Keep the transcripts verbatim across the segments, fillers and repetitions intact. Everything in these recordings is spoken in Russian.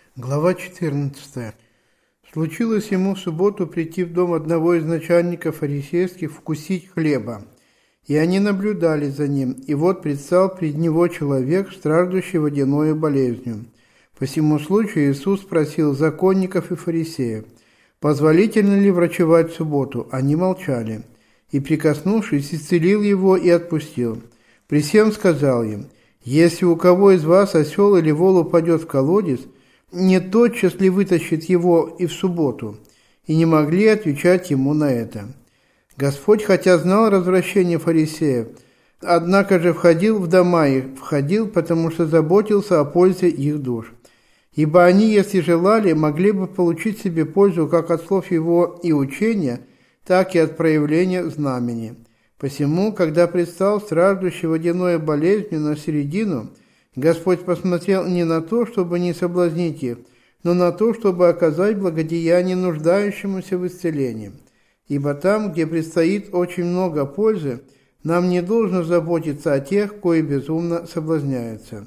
Глава четырнадцатая. Случилось ему в субботу прийти в дом одного из начальников фарисейских вкусить хлеба. И они наблюдали за ним, и вот предстал пред него человек, страждущий водяною болезнью. По сему случаю Иисус спросил законников и фарисеев, позволительно ли врачевать в субботу? Они молчали. И, прикоснувшись, исцелил его и отпустил. При сем сказал им, если у кого из вас осел или вол упадет в колодец, не тотчас ли вытащит его и в субботу? И не могли отвечать ему на это. Господь, хотя знал развращение фарисеев, однако же входил в дома их, входил, потому что заботился о пользе их душ. Ибо они, если желали, могли бы получить себе пользу как от слов его и учения, так и от проявления знамени. Посему, когда предстал страждущий водяной болезнью на середину, Господь посмотрел не на то, чтобы не соблазнить их, но на то, чтобы оказать благодеяние нуждающемуся в исцелении. Ибо там, где предстоит очень много пользы, нам не должно заботиться о тех, кои безумно соблазняются.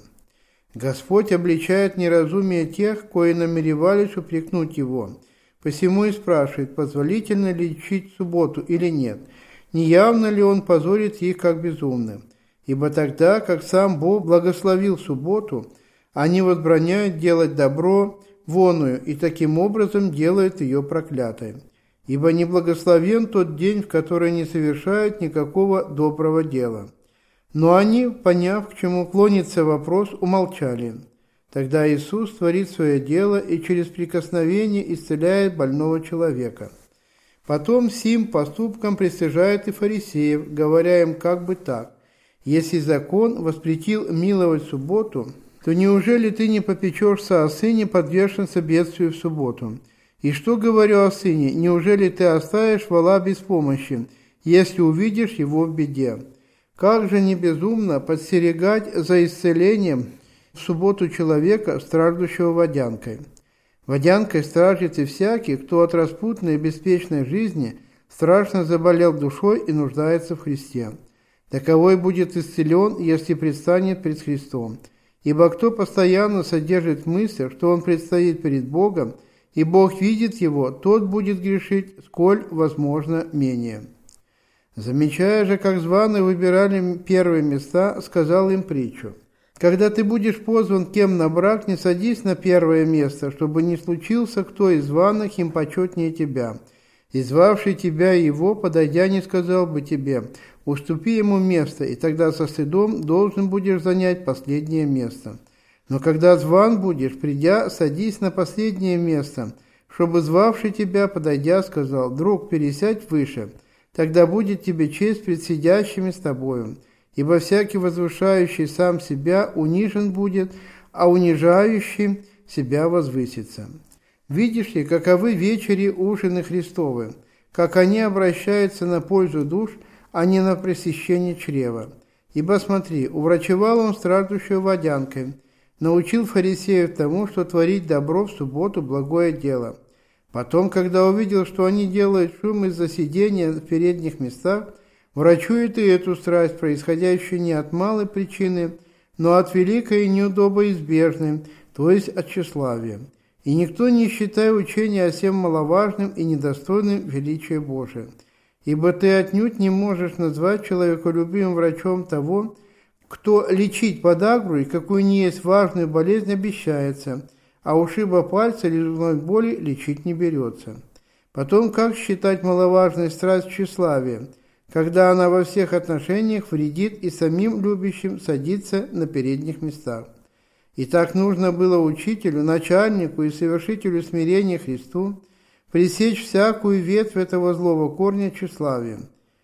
Господь обличает неразумие тех, кои намеревались упрекнуть Его. Посему и спрашивает, позволительно ли лечить в субботу или нет, не явно ли Он позорит их как безумных. Ибо тогда, как сам Бог благословил субботу, они возбраняют делать добро воную и таким образом делают ее проклятой. Ибо не благословен тот день, в который не совершают никакого доброго дела. Но они, поняв, к чему клонится вопрос, умолчали. Тогда Иисус творит свое дело и через прикосновение исцеляет больного человека. Потом сим поступком пристыжает и фарисеев, говоря им как бы так. Если закон воспретил миловать субботу, то неужели ты не попечешься о сыне, подвергшемся бедствию в субботу? И что говорю о сыне, неужели ты оставишь вола без помощи, если увидишь его в беде? Как же не безумно подстерегать за исцелением в субботу человека, страждущего водянкой? Водянкой стражит и всякий, кто от распутной и беспечной жизни страшно заболел душой и нуждается в Христе. Таковой будет исцелен, если предстанет пред Христом. Ибо кто постоянно содержит мысль, что он предстоит перед Богом, и Бог видит его, тот будет грешить, сколь возможно менее. Замечая же, как званые выбирали первые места, сказал им притчу. Когда ты будешь позван кем на брак, не садись на первое место, чтобы не случился кто из званых им почетнее тебя. И звавший тебя и его, подойдя, не сказал бы тебе, уступи ему место, и тогда со стыдом должен будешь занять последнее место. Но когда зван будешь, придя, садись на последнее место, чтобы звавший тебя, подойдя, сказал, друг, пересядь выше, тогда будет тебе честь пред сидящими с тобою. Ибо всякий возвышающий сам себя унижен будет, а унижающий себя возвысится. Видишь ли, каковы вечери ужины Христовы, как они обращаются на пользу душ, а не на пресыщение чрева. Ибо смотри, уврачевал он страждущую водянкой, научил фарисеев тому, что творить добро в субботу – благое дело. Потом, когда увидел, что они делают шум из-за сидения в передних местах, врачует и эту страсть, происходящую не от малой причины, но от великой и неудобоизбежной, то есть от тщеславия. И никто не считает учения о сем маловажным и недостойным величия Божия. Ибо ты отнюдь не можешь назвать человеколюбивым врачом того, кто лечить подагру и какую ни есть важную болезнь обещается, а ушиба пальца или зубной боли лечить не берется. Потом, как считать маловажной страсть тщеславия, когда она во всех отношениях вредит и самим любящим садиться на передних местах? И так нужно было учителю, начальнику и совершителю смирения Христу пресечь всякую ветвь этого злого корня тщеславия.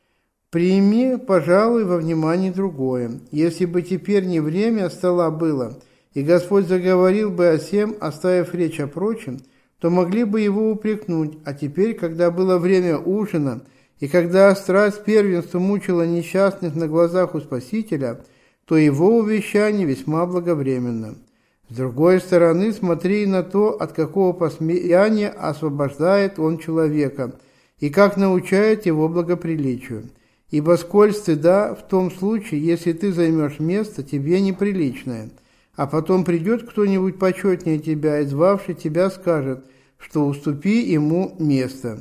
Прими, пожалуй, во внимание другое. Если бы теперь не время стола было, и Господь заговорил бы о сем, оставив речь о прочем, то могли бы его упрекнуть, а теперь, когда было время ужина, и когда страсть первенства мучила несчастных на глазах у Спасителя, то его увещание весьма благовременно. С другой стороны, смотри на то, от какого посмеяния освобождает он человека, и как научает его благоприличию. Ибо сколь стыда в том случае, если ты займешь место тебе неприличное, а потом придет кто-нибудь почетнее тебя, и звавший тебя скажет, что уступи ему место.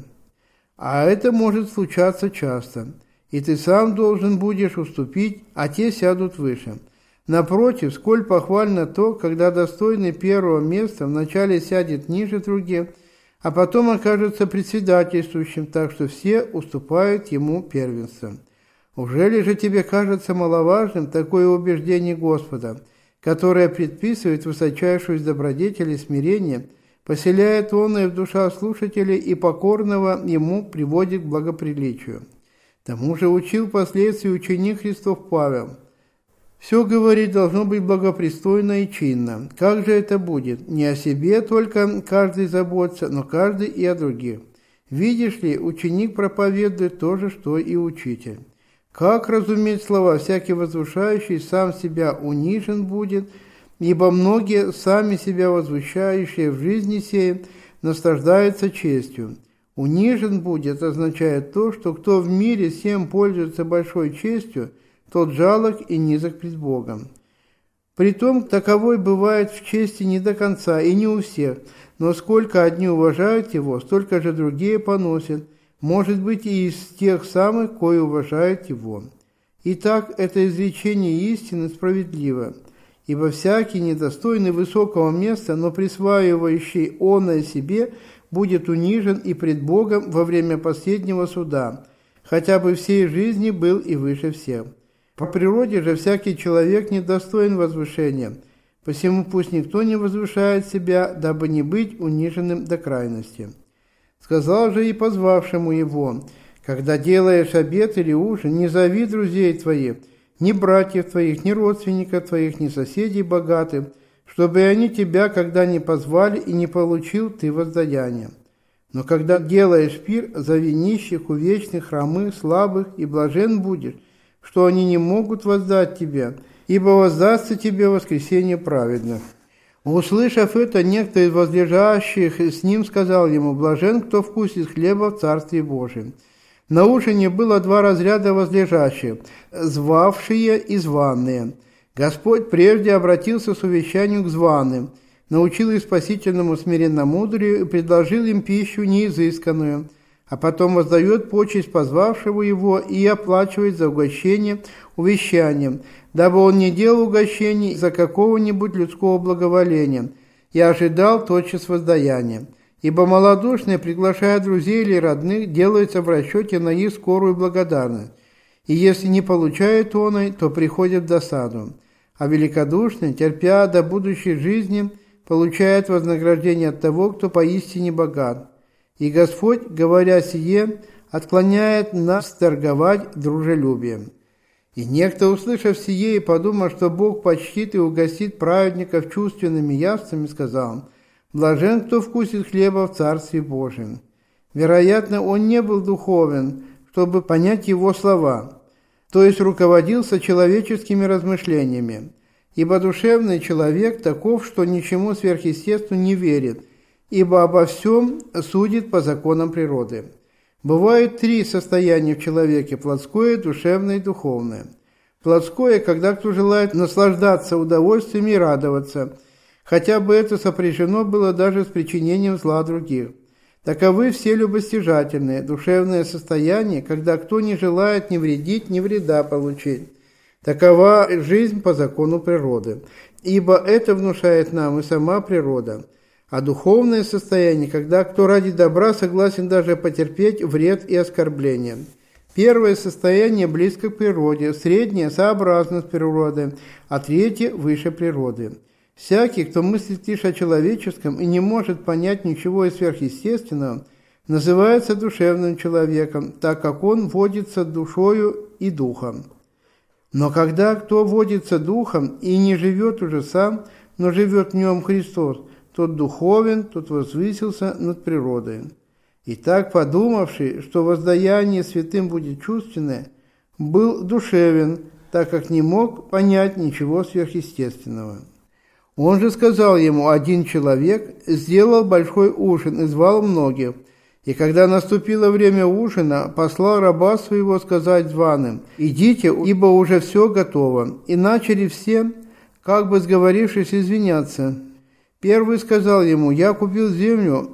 А это может случаться часто, и ты сам должен будешь уступить, а те сядут выше. Напротив, сколь похвально то, когда достойный первого места вначале сядет ниже других, а потом окажется председательствующим, так что все уступают ему первенство. Ужели же тебе кажется маловажным такое убеждение Господа, которое предписывает высочайшую из добродетелей смирение, поселяет он и в душах слушателей и покорного ему приводит к благоприличию? Тому же учил впоследствии ученик Христов Павел. Все, говорит, должно быть благопристойно и чинно. Как же это будет? Не о себе только каждый заботится, но каждый и о других. Видишь ли, ученик проповедует то же, что и учитель. Как разуметь слова? Всякий возвышающий сам себя унижен будет, ибо многие, сами себя возвышающие в жизни сей, наслаждаются честью. Унижен будет означает то, что кто в мире всем пользуется большой честью, тот жалок и низок пред Богом. Притом таковой бывает в чести не до конца и не у всех, но сколько одни уважают его, столько же другие поносят, может быть и из тех самых, кои уважают его. Итак, это изречение истины справедливо, ибо всякий недостойный высокого места, но присваивающий оное себе, будет унижен и пред Богом во время последнего суда, хотя бы всей жизни был и выше всех. По природе же всякий человек недостоин возвышения, посему пусть никто не возвышает себя, дабы не быть униженным до крайности. Сказал же и позвавшему его: когда делаешь обед или ужин, не зови друзей твоих, ни братьев твоих, ни родственников твоих, ни соседей богатых, чтобы они тебя, когда не позвали, и не получил ты воздаяние. Но когда делаешь пир, зови нищих, увечных, хромых, слабых, и блажен будешь, что они не могут воздать тебе, ибо воздастся тебе воскресение праведных. Услышав это, некто из возлежащих с ним сказал ему: блажен, кто вкусит хлеба в Царстве Божьем. На ужине было два разряда возлежащих, звавшие и званые. Господь прежде обратился с увещанием к званым, научил их спасительному смиренномудрию и предложил им пищу неизысканную, а потом воздает почесть позвавшего его и оплачивает за угощение увещанием, дабы он не делал угощений за какого-нибудь людского благоволения и ожидал тотчас воздаяния. Ибо малодушные, приглашая друзей или родных, делаются в расчете на их скорую благодарность, и если не получают оной, то приходят в досаду. А великодушный, терпя до будущей жизни, получает вознаграждение от того, кто поистине богат. И Господь, говоря сие, отклоняет нас торговать дружелюбием. И некто, услышав сие и подумав, что Бог почтит и угостит праведников чувственными явствами, сказал: блажен, кто вкусит хлеба в Царстве Божьем. Вероятно, он не был духовен, чтобы понять его слова, то есть руководился человеческими размышлениями. Ибо душевный человек таков, что ничему сверхъестественному не верит, ибо обо всем судит по законам природы. Бывают три состояния в человеке – плотское, душевное и духовное. Плотское, когда кто желает наслаждаться удовольствием и радоваться, хотя бы это сопряжено было даже с причинением зла других. Таковы все любостяжательные, душевное состояние, когда кто не желает ни вредить, ни вреда получить. Такова жизнь по закону природы, ибо это внушает нам и сама природа. А духовное состояние, когда кто ради добра согласен даже потерпеть вред и оскорбление. Первое состояние близко к природе, среднее сообразно с природой, а третье выше природы. Всякий, кто мыслит лишь о человеческом и не может понять ничего из сверхъестественного, называется душевным человеком, так как он водится душою и духом. Но когда кто водится духом и не живет уже сам, но живет в нем Христос, тот духовен, тот возвысился над природой. Итак, подумавший, что воздаяние святым будет чувственное, был душевен, так как не мог понять ничего сверхъестественного. Он же сказал ему: один человек сделал большой ужин и звал многих, и когда наступило время ужина, послал раба своего сказать званым: идите, ибо уже все готово. И начали все, как бы сговорившись извиняться. Первый сказал ему: «Я купил землю,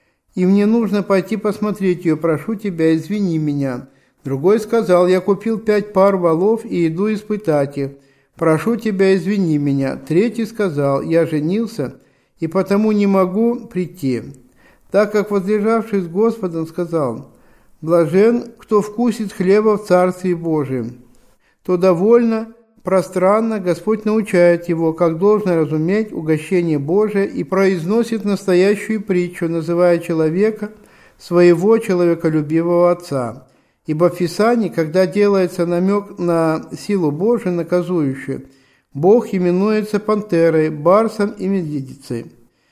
и мне нужно пойти посмотреть ее, прошу тебя, извини меня». Другой сказал: «Я купил пять пар волов и иду испытать их, прошу тебя, извини меня». Третий сказал: «Я женился, и потому не могу прийти». Так как возлежавший с Господом сказал: «Блажен, кто вкусит хлеба в Царстве Божием», то довольно пространно Господь научает его, как должно разуметь угощение Божие, и произносит настоящую притчу, называя человека своего человеколюбивого отца. Ибо в Писании, когда делается намек на силу Божию наказующую, Бог именуется пантерой, барсом и медведицей.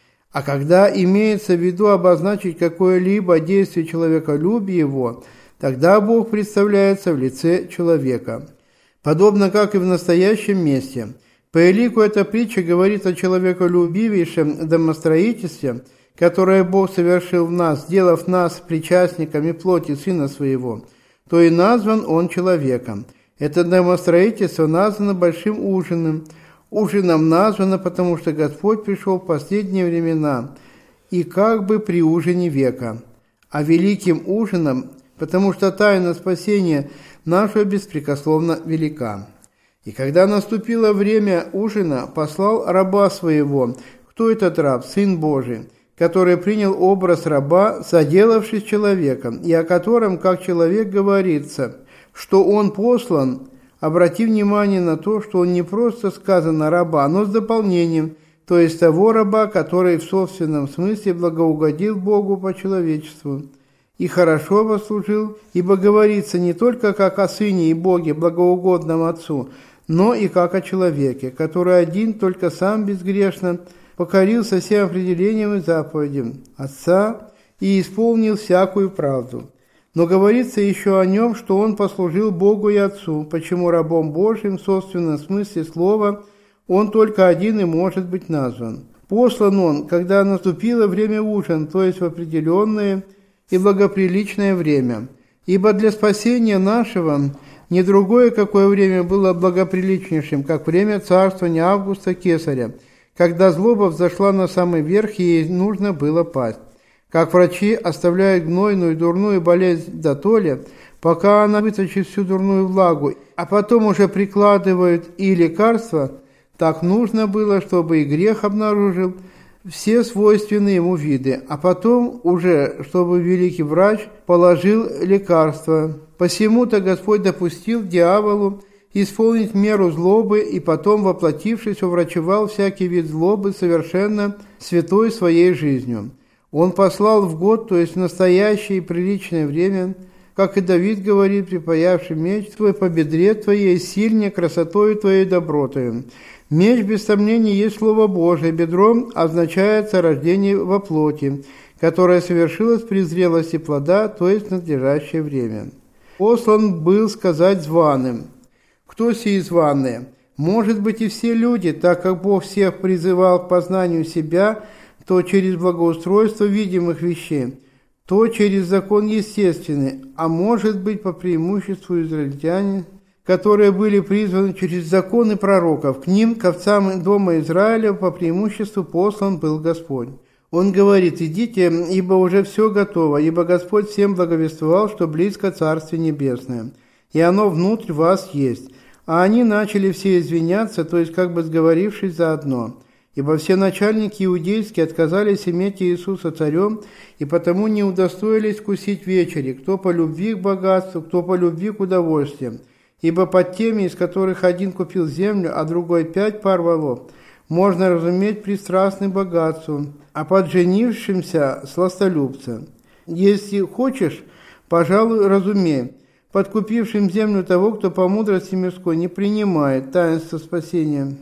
А когда имеется в виду обозначить какое-либо действие человеколюбия его, тогда Бог представляется в лице человека. Подобно как и в настоящем месте. По элику эта притча говорит о человеколюбивейшем домостроительстве, которое Бог совершил в нас, сделав нас причастниками плоти Сына Своего, то и назван Он человеком. Это домостроительство названо большим ужином. Ужином названо, потому что Господь пришел в последние времена, и как бы при ужине века. А великим ужином, потому что тайна спасения наша беспрекословно велика. И когда наступило время ужина, послал раба своего. Кто этот раб? Сын Божий, который принял образ раба, соделавшись человеком, и о котором, как человек, говорится, что он послан. Обрати внимание на то, что он не просто сказано раба, но с дополнением, то есть того раба, который в собственном смысле благоугодил Богу по человечеству и хорошо послужил, ибо говорится не только как о Сыне и Боге, благоугодном Отцу, но и как о человеке, который один только сам безгрешно покорился всем определениям и заповедям Отца и исполнил всякую правду. Но говорится еще о нем, что он послужил Богу и Отцу, почему рабом Божьим в собственном смысле слова он только один и может быть назван. Послан он, когда наступило время ужин, то есть в определенное и благоприличное время. Ибо для спасения нашего не другое какое время было благоприличнейшим, как время царствования Августа Кесаря, когда злоба взошла на самый верх, и ей нужно было пасть. Как врачи оставляют гнойную дурную болезнь дотоле, пока она вытащит всю дурную влагу, а потом уже прикладывают и лекарства, так нужно было, чтобы и грех обнаружил все свойственные ему виды, а потом уже, чтобы великий врач положил лекарство. Посему-то Господь допустил дьяволу исполнить меру злобы, и потом, воплотившись, уврачевал всякий вид злобы совершенно святой своей жизнью. Он послал в год, то есть в настоящее и приличное время, как и Давид говорит, припаявший меч твой по бедре твоей, сильнее красотою твоей добротою. Меч, без сомнения, есть Слово Божие, бедром означается рождение во плоти, которое совершилось при зрелости плода, то есть в надлежащее время. Послан был сказать званым. Кто сии званые? Может быть и все люди, так как Бог всех призывал к познанию себя, то через благоустройство видимых вещей, то через закон естественный, а может быть по преимуществу израильтяне, которые были призваны через законы пророков. К ним, к овцам дома Израиля, по преимуществу послан был Господь. Он говорит: «Идите, ибо уже все готово, ибо Господь всем благовествовал, что близко Царствие Небесное, и оно внутрь вас есть». А они начали все извиняться, то есть как бы сговорившись заодно. Ибо все начальники иудейские отказались иметь Иисуса царем, и потому не удостоились вкусить вечери, кто по любви к богатству, кто по любви к удовольствиям. Ибо под теми, из которых один купил землю, а другой пять пар волов, можно разуметь пристрастный богатству, а под женившимся сластолюбца. Если хочешь, пожалуй, разумей, под купившим землю того, кто по мудрости мирской не принимает таинство спасения.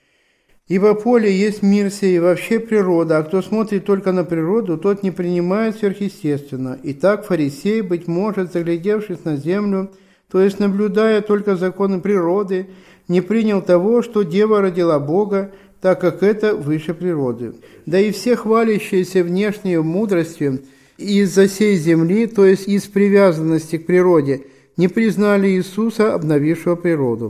Ибо поле есть мир сей, и вообще природа, а кто смотрит только на природу, тот не принимает сверхъестественно. Итак, фарисей, быть может, заглядевшись на землю, то есть наблюдая только законы природы, не принял того, что дева родила Бога, так как это выше природы. Да и все хвалящиеся внешней мудростью из-за сей земли, то есть из привязанности к природе, не признали Иисуса, обновившего природу.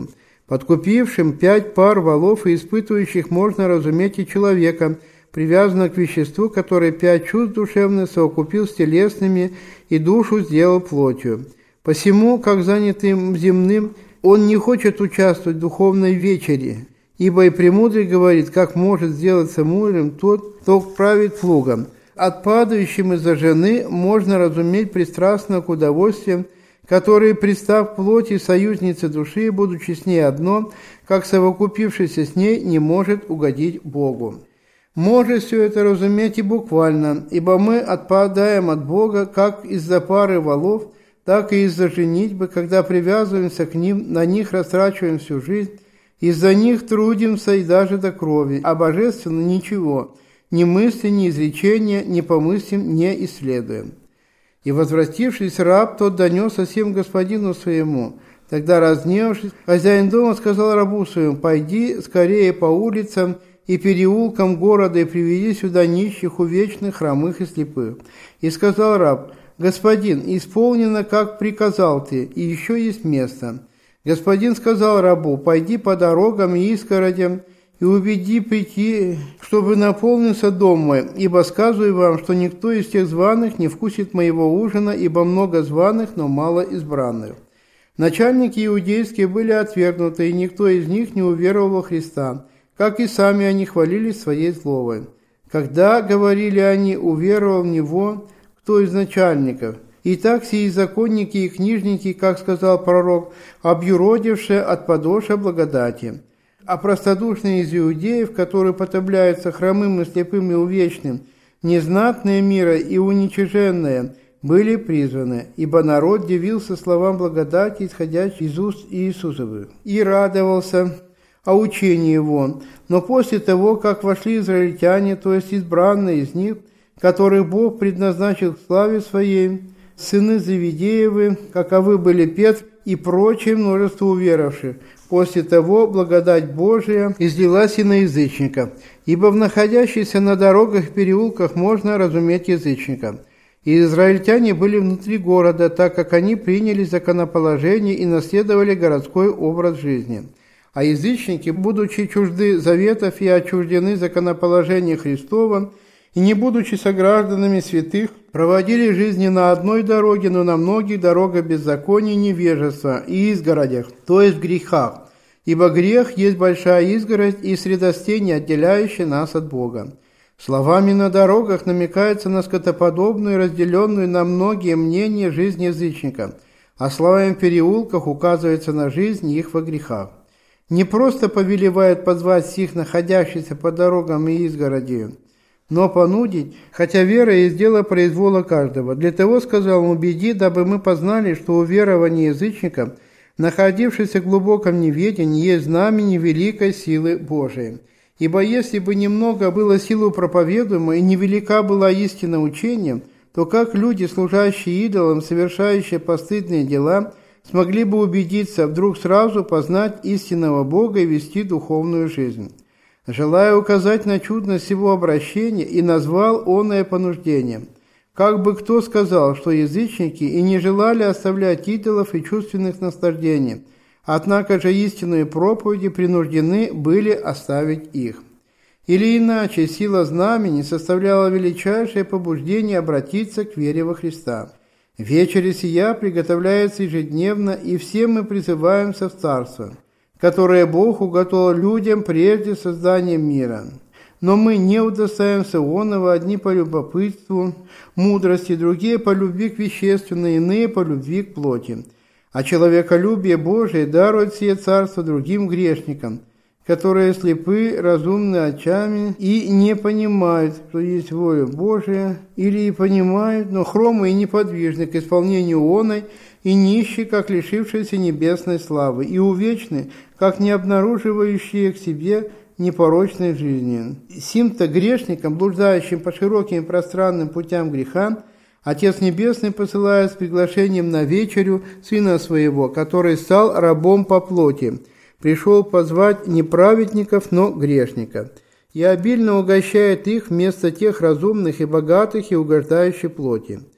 Подкупившим пять пар валов и испытывающих можно разуметь и человека, привязанного к веществу, который пять чувств душевных совокупил с телесными и душу сделал плотью. Посему, как занятый земным, он не хочет участвовать в духовной вечере, ибо и премудрый говорит, как может сделаться мудрым тот, кто правит плугом. Отпадающим из-за жены можно разуметь пристрастно к удовольствиям, которые, пристав к плоти союзницы души, будучи с ней одно, как совокупившийся с ней, не может угодить Богу. Может все это разуметь и буквально, ибо мы отпадаем от Бога как из-за пары валов, так и из-за женитьбы, когда привязываемся к ним, на них растрачиваем всю жизнь, из-за них трудимся и даже до крови, а божественно ничего, ни мысли, ни изречения, ни помыслим не исследуем. И, возвратившись, раб тот донес о сем господину своему. Тогда, разгневавшись, хозяин дома сказал рабу своему: «Пойди скорее по улицам и переулкам города и приведи сюда нищих, увечных, хромых и слепых». И сказал раб: «Господин, исполнено, как приказал ты, и еще есть место». Господин сказал рабу: «Пойди по дорогам и изгородям, и убеди прийти, чтобы наполнился дом мой, ибо сказываю вам, что никто из тех званых не вкусит моего ужина, ибо много званых, но мало избранных». Начальники иудейские были отвергнуты, и никто из них не уверовал во Христа, как и сами они хвалились своей злобой. Когда, говорили они, уверовал в Него кто из начальников? Итак, сии законники и книжники, как сказал пророк, объюродившие от подоша благодати. А простодушные из иудеев, которые потобляются хромым и слепым и увечным, незнатные мира и уничиженные, были призваны, ибо народ дивился словам благодати, исходящей из уст Иисусовых, и радовался о учении его. Но после того, как вошли израильтяне, то есть избранные из них, которых Бог предназначил к славе своей, сыны Завидеевы, каковы были Петр и прочее множество уверовавших, после того благодать Божия излилась и на язычников, ибо в находящихся на дорогах и переулках можно разуметь язычника. И израильтяне были внутри города, так как они приняли законоположение и наследовали городской образ жизни. А язычники, будучи чужды заветов и отчуждены законоположения Христова, и не будучи согражданами святых, проводили жизнь не на одной дороге, но на многих дорогах беззакония, невежества и изгородях, то есть в грехах. Ибо грех есть большая изгородь и средостение, отделяющее нас от Бога. Словами на дорогах намекается на скотоподобную, разделенную на многие мнения жизнь язычника, а словами в переулках указывается на жизнь их во грехах. Не просто повелевает позвать всех находящихся по дорогам и изгородью, но понудить, хотя вера есть дело произвола каждого. Для того, сказал он, убеди, дабы мы познали, что уверование язычников, находившихся в глубоком неведении, есть знамение великой силы Божией. Ибо если бы немного было силу проповедуемой и невелика была истина учения, то как люди, служащие идолам, совершающие постыдные дела, смогли бы убедиться, вдруг сразу познать истинного Бога и вести духовную жизнь? Желая указать на чудность его обращения, и назвал оное понуждением. Как бы кто сказал, что язычники и не желали оставлять идолов и чувственных наслаждений, однако же истинные проповеди принуждены были оставить их. Или иначе, сила знамени составляла величайшее побуждение обратиться к вере во Христа. Вечеря сия приготовляется ежедневно, и все мы призываемся в Царство, которое Бог уготовил людям прежде создания мира. Но мы не удостоимся оного, одни по любопытству, мудрости, другие по любви к вещественной, иные по любви к плоти. А человеколюбие Божие дарует сие царство другим грешникам, которые слепы, разумны очами и не понимают, что есть воля Божия, или и понимают, но хромы и неподвижны к исполнению оной, и нищи, как лишившиеся небесной славы, и увечны, как не обнаруживающие к себе непорочной жизни. Сим-то грешникам, блуждающим по широким и пространным путям греха, Отец Небесный посылает с приглашением на вечерю Сына Своего, который стал рабом по плоти, пришел позвать не праведников, но грешников, и обильно угощает их вместо тех разумных и богатых и угождающих плоти.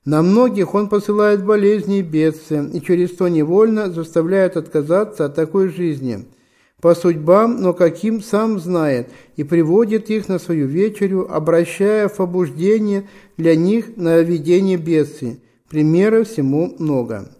На многих он посылает болезни и бедствия, и через то невольно заставляет отказаться от такой жизни, по судьбам, но каким сам знает, и приводит их на свою вечерю, обращая в побуждение для них на ведение бедствий. Примеров всему много.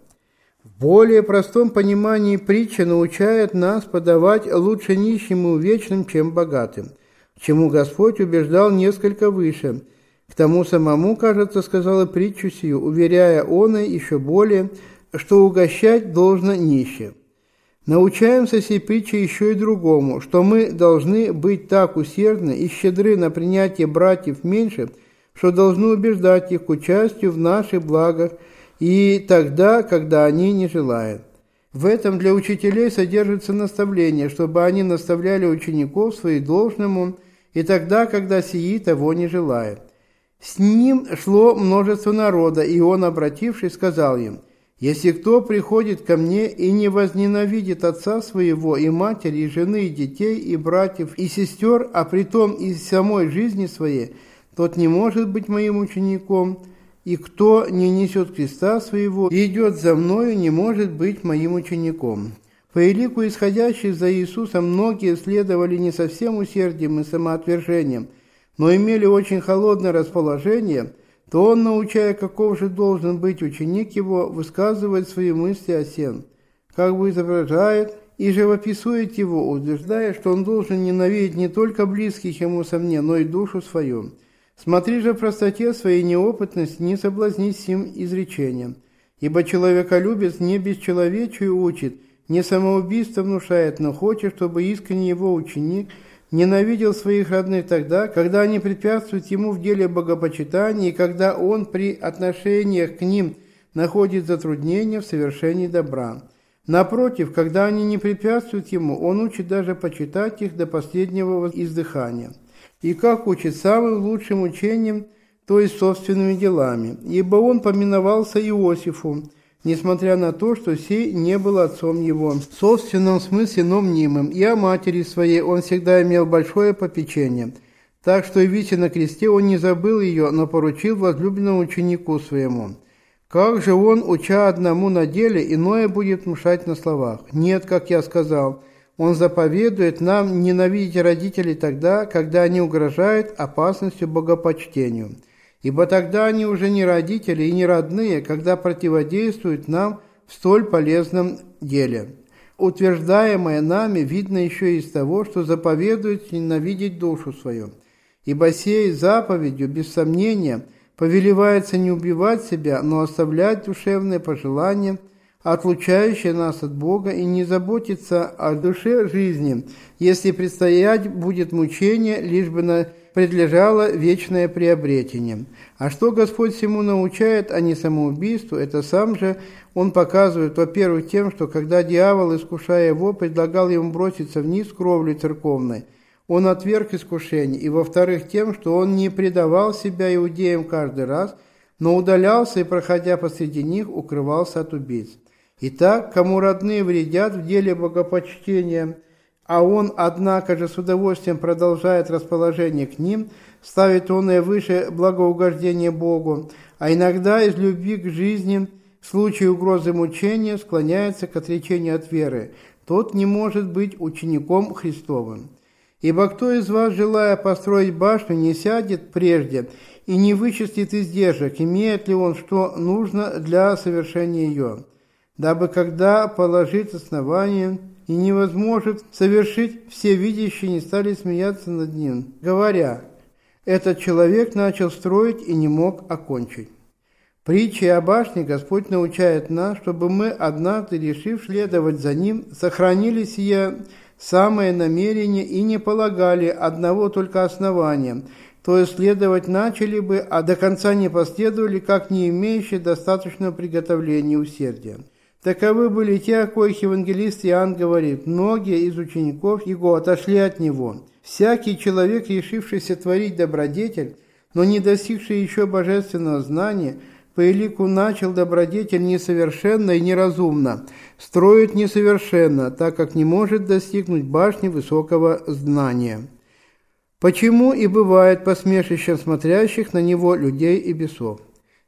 В более простом понимании притча научает нас подавать лучше нищим и увечным, чем богатым, к чему Господь убеждал несколько выше. К тому самому, кажется, сказала притчу сию, уверяя он и еще более, что угощать должно нищих. Научаемся сей притче еще и другому, что мы должны быть так усердны и щедры на принятие братьев меньше, что должны убеждать их к участию в наших благах и тогда, когда они не желают. В этом для учителей содержится наставление, чтобы они наставляли учеников своих должному и тогда, когда сии того не желают. С ним шло множество народа, и он, обратившись, сказал им: «Если кто приходит ко мне и не возненавидит отца своего, и матери, и жены, и детей, и братьев, и сестер, а притом и самой жизни своей, тот не может быть моим учеником, и кто не несет креста своего и идет за мною, не может быть моим учеником». По элику исходящих за Иисусом многие следовали не совсем усердием и самоотвержением, но имели очень холодное расположение, то он, научая, каков же должен быть ученик его, высказывает свои мысли о сем, как бы изображает и живописует его, утверждая, что он должен ненавидеть не только близких ему со мне, но и душу свою. Смотри же в простоте своей неопытности, не соблазнись сим изречением, ибо человеколюбец не бесчеловечию учит, не самоубийство внушает, но хочет, чтобы искренне его ученик ненавидел своих родных тогда, когда они препятствуют ему в деле богопочитания и когда он при отношениях к ним находит затруднения в совершении добра. Напротив, когда они не препятствуют ему, он учит даже почитать их до последнего издыхания. И как учит самым лучшим учением, то есть собственными делами, ибо он поминовался Иосифу, несмотря на то, что сей не был отцом его, в собственном смысле, но мнимым, и о матери своей он всегда имел большое попечение, так что и вися на кресте он не забыл ее, но поручил возлюбленному ученику своему. Как же он, уча одному на деле, иное будет внушать на словах? Нет, как я сказал, он заповедует нам ненавидеть родителей тогда, когда они угрожают опасностью богопочтению. Ибо тогда они уже не родители и не родные, когда противодействуют нам в столь полезном деле. Утверждаемое нами видно еще из того, что заповедует ненавидеть душу свою. Ибо сей заповедью, без сомнения, повелевается не убивать себя, но оставлять душевные пожелания, отлучающие нас от Бога, и не заботиться о душе жизни, если предстоять будет мучение, лишь бы на предлежало вечное приобретение. А что Господь всему научает, а не самоубийству, это сам же он показывает, во-первых, тем, что когда дьявол, искушая его, предлагал ему броситься вниз в кровлю церковной, он отверг искушение, и, во-вторых, тем, что он не предавал себя иудеям каждый раз, но удалялся и, проходя посреди них, укрывался от убийц. Итак, кому родные вредят в деле богопочтения, а он, однако же, с удовольствием продолжает расположение к ним, ставит он и выше благоугождения Богу, а иногда из любви к жизни, в случае угрозы мучения, склоняется к отречению от веры, тот не может быть учеником Христовым. Ибо кто из вас, желая построить башню, не сядет прежде и не вычислит издержек, имеет ли он что нужно для совершения ее, дабы когда положит основание и невозможно совершить, все видящие не стали смеяться над ним, говоря: «Этот человек начал строить и не мог окончить». Притчей о башне Господь научает нас, чтобы мы, однажды решив следовать за Ним, сохранили сие самое намерение и не полагали одного только основания, то есть следовать начали бы, а до конца не последовали, как не имеющие достаточного приготовления и усердия. Таковы были те, о коих евангелист Иоанн говорит: многие из учеников его отошли от него. Всякий человек, решившийся творить добродетель, но не достигший еще божественного знания, по элику начал добродетель несовершенно и неразумно, строит несовершенно, так как не может достигнуть башни высокого знания. Почему и бывает посмешищем смотрящих на него людей и бесов?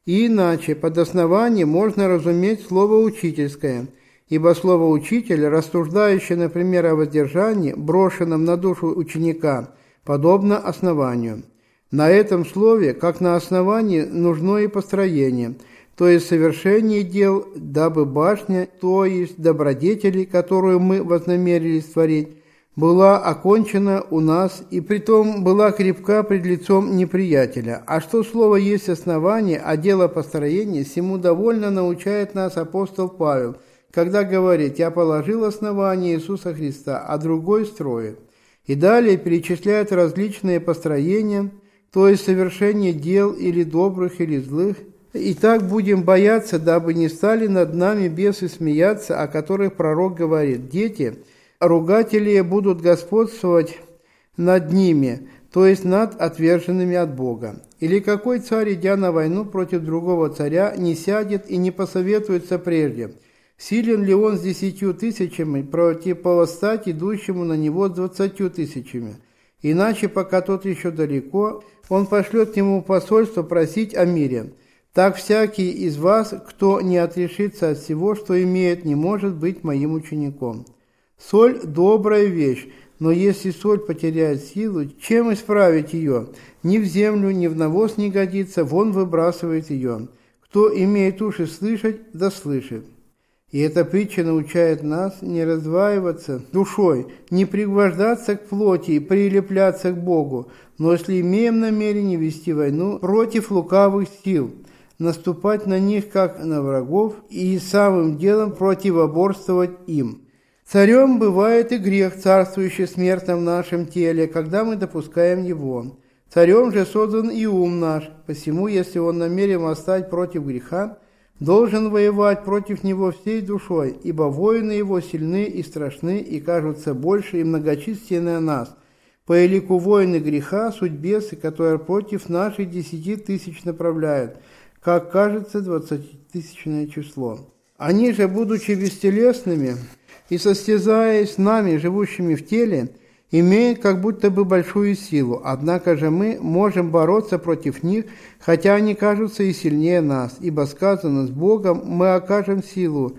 И иначе, под основанием можно разуметь слово «учительское», ибо слово «учитель», рассуждающее, например, о воздержании, брошенном на душу ученика, подобно основанию. На этом слове, как на основании, нужно и построение, то есть совершение дел, дабы башня, то есть добродетели, которую мы вознамерились творить, была окончена у нас и притом была крепка пред лицом неприятеля. А что слово есть основание, а дело построения, сему довольно научает нас апостол Павел, когда говорит: «Я положил основание Иисуса Христа, а другой строит». И далее перечисляет различные построения, то есть совершение дел или добрых, или злых. И так будем бояться, дабы не стали над нами бесы смеяться, о которых пророк говорит: «Дети, ругатели будут господствовать над ними», то есть над отверженными от Бога. Или какой царь, идя на войну против другого царя, не сядет и не посоветуется прежде, силен ли он с десятью тысячами противопоставить идущему на него с двадцатью тысячами? Иначе, пока тот еще далеко, он пошлет к нему посольство просить о мире. Так всякий из вас, кто не отрешится от всего, что имеет, не может быть моим учеником. Соль – добрая вещь, но если соль потеряет силу, чем исправить ее? Ни в землю, ни в навоз не годится, вон выбрасывает ее. Кто имеет уши слышать, да слышит. И эта притча научает нас не раздваиваться душой, не пригвождаться к плоти и прилепляться к Богу, но если имеем намерение вести войну против лукавых сил, наступать на них как на врагов и самым делом противоборствовать им. Царем бывает и грех, царствующий смертно в нашем теле, когда мы допускаем его. Царем же создан и ум наш, посему, если он намерен восстать против греха, должен воевать против него всей душой, ибо воины его сильны и страшны, и кажутся больше и многочисленнее нас. По элику воины греха суть бесы, которые против наших десяти тысяч направляют, как кажется двадцатитысячное число. Они же, будучи бестелесными и состязаясь с нами, живущими в теле, имеют как будто бы большую силу, однако же мы можем бороться против них, хотя они кажутся и сильнее нас, ибо сказано: «С Богом мы окажем силу,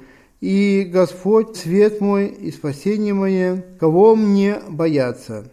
и Господь, свет мой и спасение мое, кого мне бояться?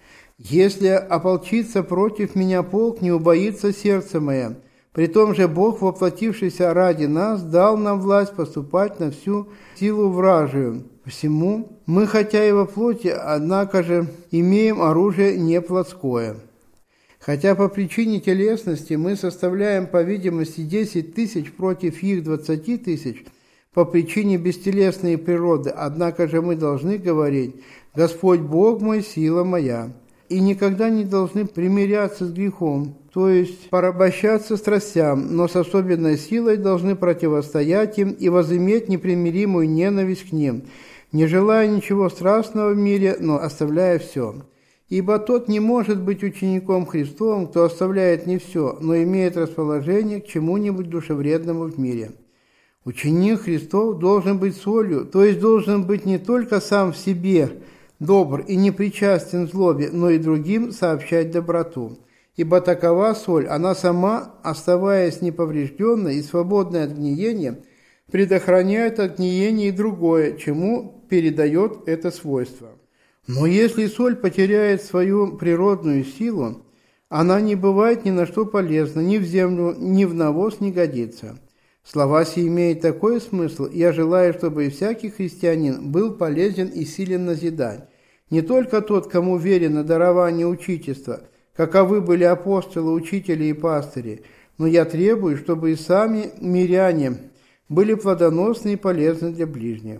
Если ополчится против меня полк, не убоится сердце мое. Притом же Бог, воплотившийся ради нас, дал нам власть поступать на всю силу вражию. Посему мы, хотя и во плоти, однако же имеем оружие не плотское. Хотя по причине телесности мы составляем, по видимости, десять тысяч против их двадцати тысяч, по причине бестелесной природы, однако же мы должны говорить: «Господь Бог мой, сила моя». И никогда не должны примиряться с грехом, то есть порабощаться страстям, но с особенной силой должны противостоять им и возыметь непримиримую ненависть к ним, не желая ничего страстного в мире, но оставляя все. Ибо тот не может быть учеником Христовым, кто оставляет не все, но имеет расположение к чему-нибудь душевредному в мире. Ученик Христов должен быть солью, то есть должен быть не только сам в себе добр и не причастен злобе, но и другим сообщать доброту. Ибо такова соль, она сама, оставаясь неповрежденной и свободной от гниения, предохраняет от гниения и другое, чему передает это свойство. Но если соль потеряет свою природную силу, она не бывает ни на что полезна, ни в землю, ни в навоз не годится. Слова сии имеют такой смысл: я желаю, чтобы и всякий христианин был полезен и силен назидать. Не только тот, кому верено дарование учительства, каковы были апостолы, учители и пастыри, но я требую, чтобы и сами миряне были плодоносны и полезны для ближних.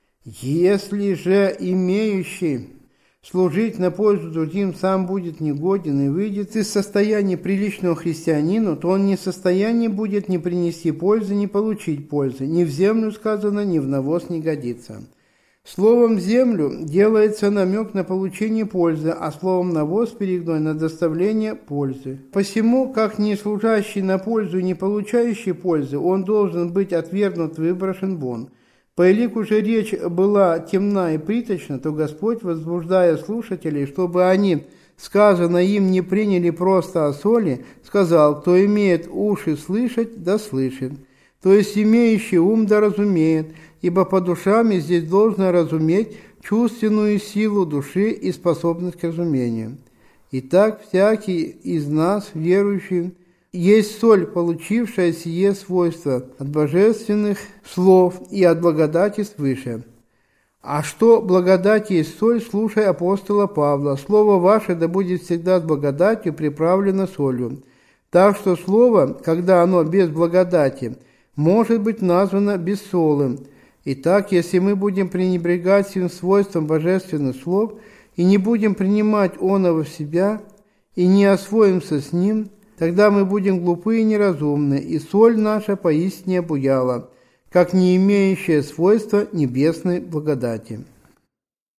Если же имеющий служить на пользу другим сам будет негоден и выйдет из состояния приличного христианину, то он не в состоянии будет ни принести пользы, ни получить пользы. Ни в землю сказано, ни в навоз не годится. Словом «землю» делается намек на получение пользы, а словом «навоз» перегной на доставление пользы. Посему, как не служащий на пользу и не получающий пользы, он должен быть отвергнут, выброшен вон. По элику же речь была темна и приточна, то Господь, возбуждая слушателей, чтобы они сказано им, не приняли просто о соли, сказал: кто имеет уши слышать, да слышит. То есть имеющий ум да разумеет, ибо по душам здесь должно разуметь чувственную силу души и способность к разумению. Итак, всякий из нас, верующий, есть соль, получившая сие свойство от божественных слов и от благодати свыше. А что благодать есть соль, слушай апостола Павла. Слово ваше да будет всегда с благодатью приправлено солью. Так что слово, когда оно без благодати, может быть названо бессолым. Итак, если мы будем пренебрегать всем свойством божественных слов и не будем принимать оного в себя и не освоимся с ним, тогда мы будем глупы и неразумны, и соль наша поистине обуяла, как не имеющая свойства небесной благодати.